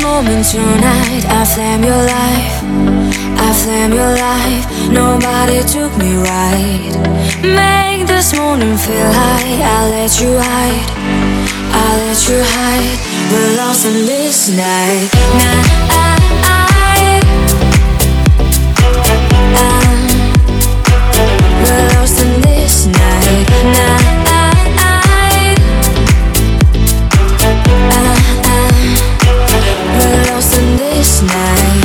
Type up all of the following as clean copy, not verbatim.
moment tonight. I flame your life, I flame your life. Nobody took me right. Make this morning feel high. I'll let you hide, I'll let you hide. We're lost in this night. We're lost in this night. We're lost in this night.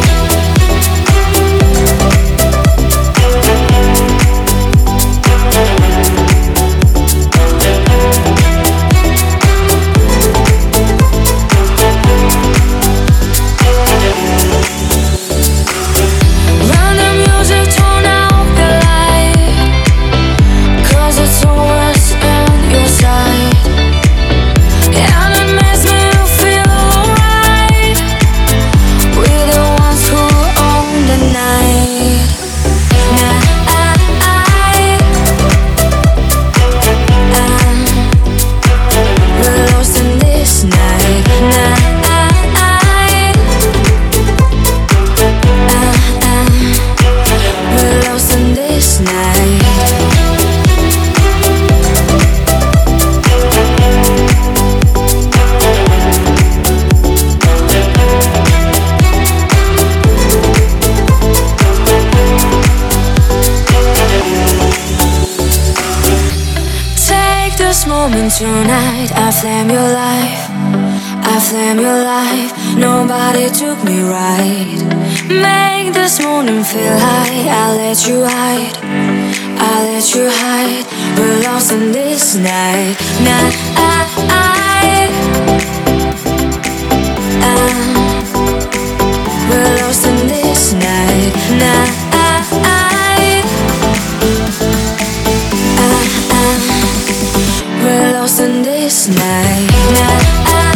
Tonight, I flame your life, I flame your life. Nobody took me right. Make this morning feel high. I'll let you hide, I'll let you hide. We're lost in this night. We're lost in this night. We're lost in this night.